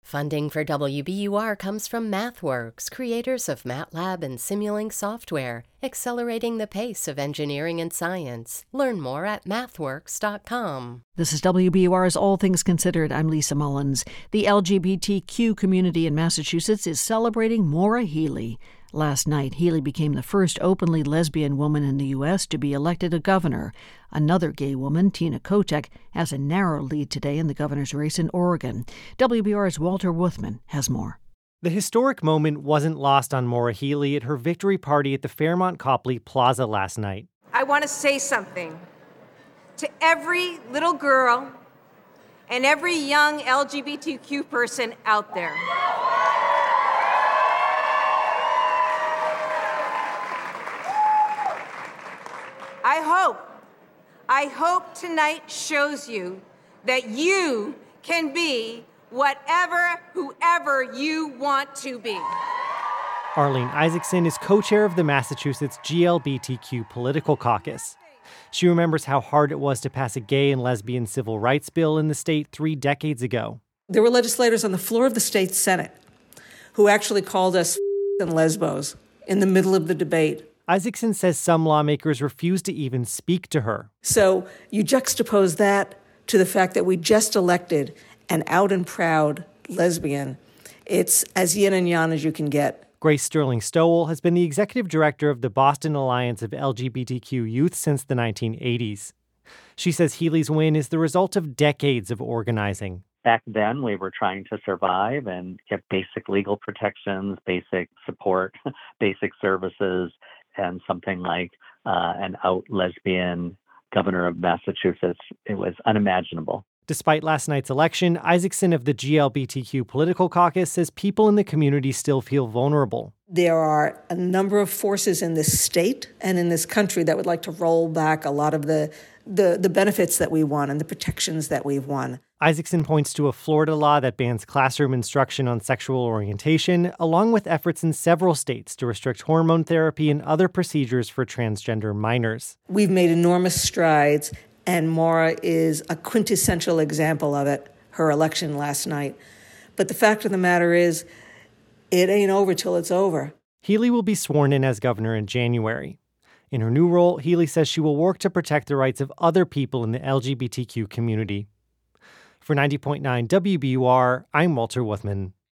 Funding for WBUR comes from MathWorks, creators of MATLAB and Simulink software, accelerating the pace of engineering and science. Learn more at mathworks.com. This is WBUR's All Things Considered. I'm Lisa Mullins. The LGBTQ community in Massachusetts is celebrating Maura Healey. Last night, Healey became the first openly lesbian woman in the U.S. to be elected a governor. Another gay woman, Tina Kotek, has a narrow lead today in the governor's race in Oregon. WBUR's Walter Wuthman has more. The historic moment wasn't lost on Maura Healey at her victory party at the Fairmont Copley Plaza last night. I want to say something to every little girl and every young LGBTQ person out there. I hope tonight shows you that you can be whoever you want to be. Arlene Isaacson is co-chair of the Massachusetts GLBTQ Political Caucus. She remembers how hard it was to pass a gay and lesbian civil rights bill in the state 3 decades ago. There were legislators on the floor of the state Senate who actually called us and lesbos in the middle of the debate. Isaacson says some lawmakers refused to even speak to her. So you juxtapose that to the fact that we just elected an out and proud lesbian. It's as yin and yang as you can get. Grace Sterling Stowell has been the executive director of the Boston Alliance of LGBTQ Youth since the 1980s. She says Healey's win is the result of decades of organizing. Back then, we were trying to survive and get basic legal protections, basic support, basic services, and something like an out lesbian governor of Massachusetts. It was unimaginable. Despite last night's election, Isaacson of the GLBTQ Political Caucus says people in the community still feel vulnerable. There are a number of forces in this state and in this country that would like to roll back a lot of the benefits that we won and the protections that we've won. Isaacson points to a Florida law that bans classroom instruction on sexual orientation, along with efforts in several states to restrict hormone therapy and other procedures for transgender minors. We've made enormous strides, and Maura is a quintessential example of it, her election last night. But the fact of the matter is, it ain't over till it's over. Healey will be sworn in as governor in January. In her new role, Healey says she will work to protect the rights of other people in the LGBTQ community. For 90.9 WBUR, I'm Walter Wuthman.